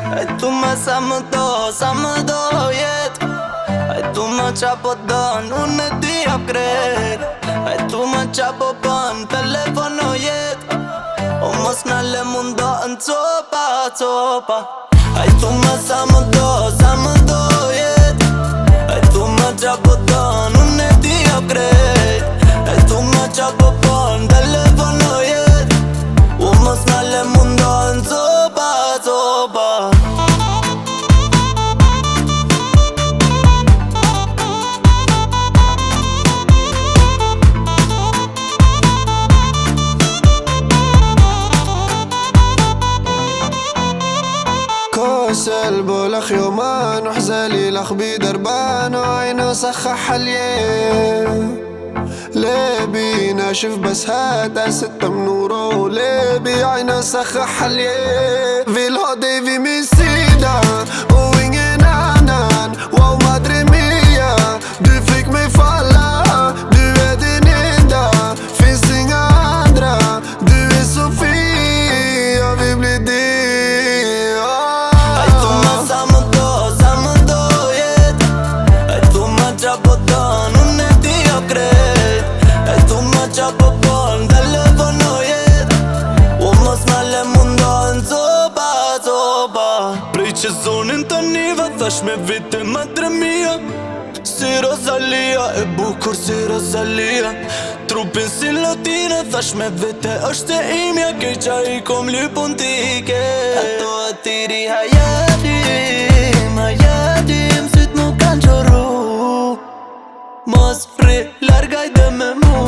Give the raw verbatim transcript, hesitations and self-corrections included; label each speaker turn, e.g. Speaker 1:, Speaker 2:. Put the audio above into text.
Speaker 1: E tu më sa më do, sa më do jet. E tu më qa po don, unë e di jap kret. E tu më qa po bën, telefono jet. O mos n'ale mundo në copa, copa. E tu më sa më do, sa më do jet. E tu më qa po don, unë e di jap kret. E tu më qa po bën, telefono jet. O mos n'ale mundo në copa, copa.
Speaker 2: سلبو لخ يومان وحزالي لخ بدربان وعينه صخح اليوم ليه بيناشف بس هذا ستة منوره ليه بعينه صخح اليوم في الهودي في مسيدا وين annan wow ما ادري مية du fick mig falla du är din enda finns inga andra du är så fin jag vill bli din.
Speaker 1: Prej që zonin të niva thash me vite më tremia. Si Rosalia, e bukur si Rosalia. Trupin si Latina, thash me vite është e imja. Keqa i kom lypun tike. Ato atiri hajadim, hajadim. Syt mu kanë qorru. Mos fri, largaj dhe me mu.